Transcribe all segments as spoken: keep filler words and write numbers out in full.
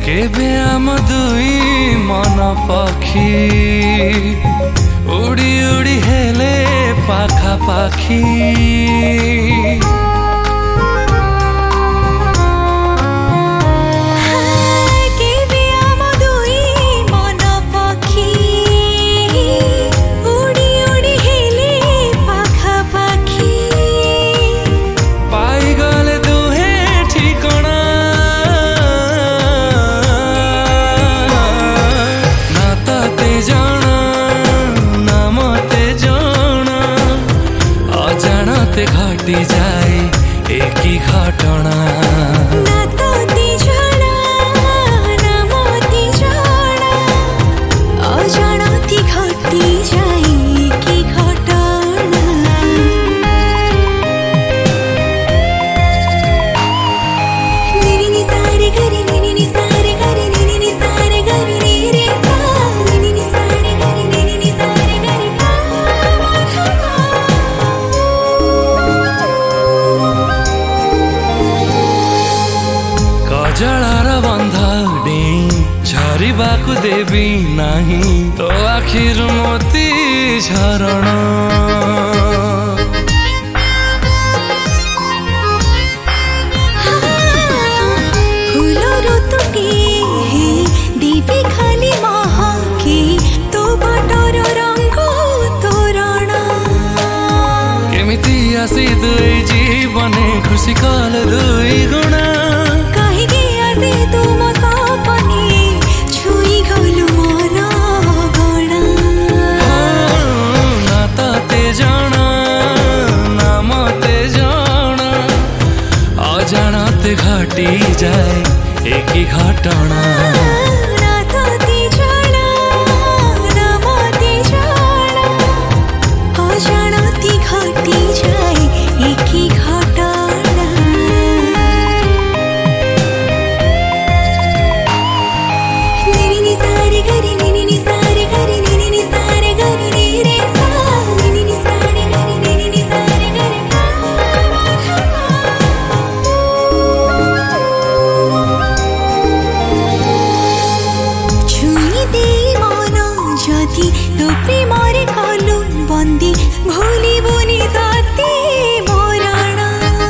केबे आम दुई मन पक्षी उड़ी उड़ी हेले पाखा पाखी घटी जाए एक ही घटना ना तो ती जाना ना मोती जाना अजानती घटी जाए एक ही घटना निरी नि सारे गरी निरी नि सारे गरी निरी नि सारे गरी रे रे सा निरी नि सारे गरी निरी नि सारे गरी जलार बंधा डेई झरिबाकु देवी नाही तो आखिर मोती झरण फूल ऋतुके देवी खाली महके तो बाटर रंग तोरण केमिति आसी दुई जीवने खुशी कल दुई गुणा तुम सपने छुई गलु मन गणा ना ते जाना ना मते जाना अजानते घटी जाए एक ही घटना ना तो ते जाना ना मते जाना अजानते घटी जाए एक ही घटना तो प्रेमरे कलु बंदी भूली बुनी ताते मोराणा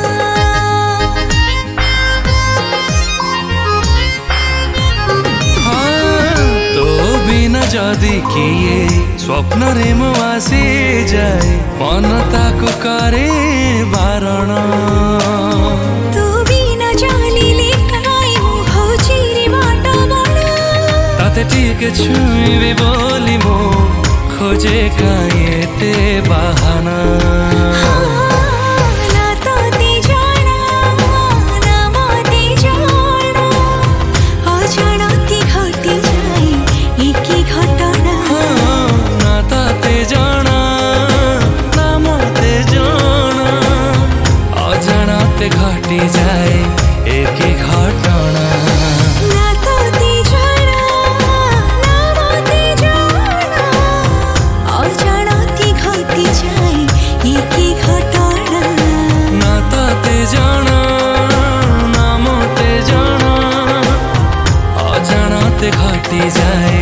हाँ, तो बिना जदि किए स्वप्न रे मो आसी जाए मन ताकु करे बारण तो बिना जालिले काई होची रे बाटा बड़ा ताते ठीक छुईबे बोली मो खोजे काये ते बहाना ना तो ते जाना ना मोते जाना अजानती घटी जाए एक ही घटना ना तो ते जाना ना मोते जाना अजानते घटी जाए एक ही घटना घटी जाए